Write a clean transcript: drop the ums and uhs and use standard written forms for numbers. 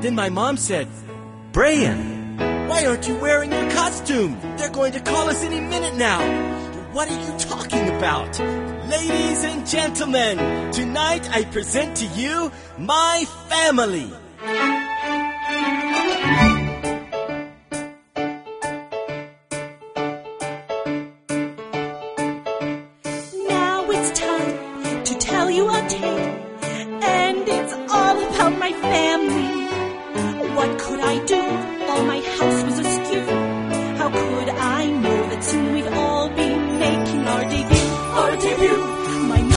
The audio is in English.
Then my mom said, "Brian, why aren't you wearing your costume? They're going to call us any minute now." "What are you talking about?" "Ladies and gentlemen, tonight I present to you my family."